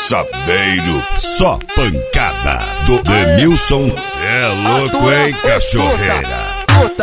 Saveiro, só pancada do Denilson. Cê é louco, hein, cachorreira?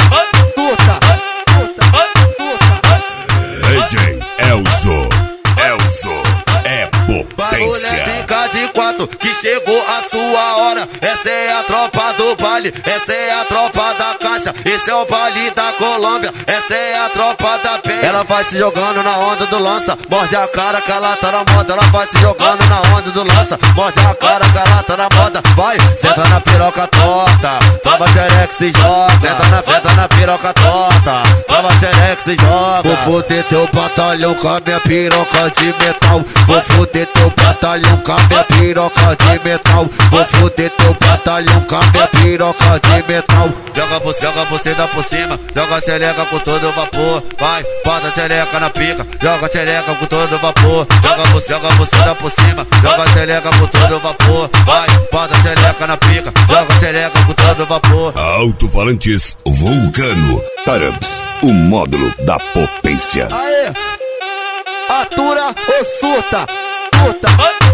DJ Elzo é potência. Fica de quatro que chegou a sua hora. Essa é a tropa do baile, essa é a tropa da caixa. Esse é o baile da Colômbia, essa é a tropa da penha. Ela vai se jogando na onda do lança, morde a cara que ela tá na moda. Ela vai se jogando na onda do lança, morde a cara que ela tá na moda. Vai, senta na piroca torta, tava xereca se joga. Senta na piroca torta, tava xereca se joga. Vou foder teu batalhão com a minha piroca de metal. Vou foder teu batalhão com a minha piroca de metal. Vou foder teu batalhão com a minha piroca de metal. Joga você dá por cima, joga a xereca com todo vapor. Vai, bota a xereca na pica, joga a xereca com todo vapor. Joga você dá por cima, joga a xereca com todo vapor. Vai, bota a xereca na pica, joga a xereca com todo vapor. Alto-falantes Vulcano Tarabs, o módulo da potência. Aê, atura ou surta, surta.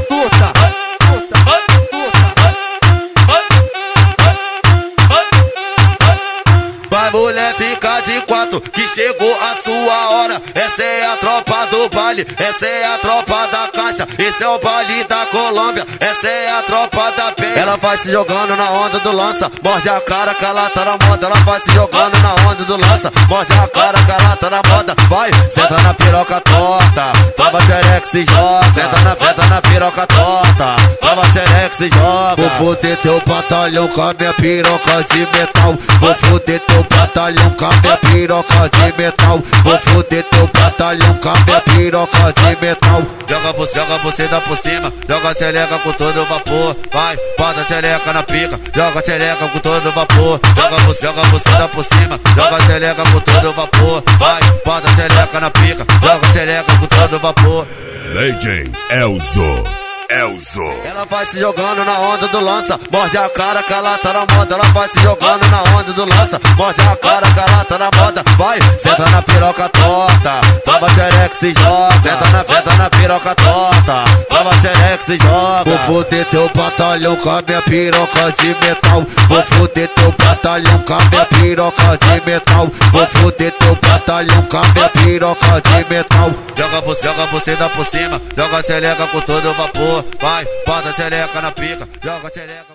Vai, mulher, fica de quatro que chegou a sua hora. Essa é a tropa do baile, essa é a tropa da caixa. Esse é o baile da Colômbia, essa é a tropa da penha. Ela vai se jogando na onda do lança, morde a cara que ela tá na moda. Ela vai se jogando na onda do lança, morde a cara que ela tá na moda. Vai, senta na piroca torta, tava xereca se joga. Senta na piroca torta, tava xereca se joga. Vou foder teu batalhão com a minha piroca de metal. Vou foder teu batalhão com a minha piroca de metal. Vou foder teu batalhão com a minha piroca de metal. Joga você dá por cima, joga a xereca com todo vapor. Vai, bota a xereca na pica, joga a xereca com todo vapor. Joga você dá por cima, joga a xereca com todo vapor. Vai, bota a xereca na pica, joga a xereca com todo vapor. DJ Elzo. Ela vai se jogando na onda do lança, morde a cara que ela tá na moda. Ela vai se jogando na onda do lança, morde a cara que ela tá na moda. Vai, senta na piroca torta, tava xereca se joga. Senta na piroca torta, tava xereca se joga. Vou foder teu batalhão com a minha piroca de metal. Vou foder teu batalhão com a minha piroca de metal. Vou foder teu batalhão com a minha piroca de metal. Joga você dá por cima, joga a xereca com todo vapor. Vai, bota a xereca na pica, joga a xereca.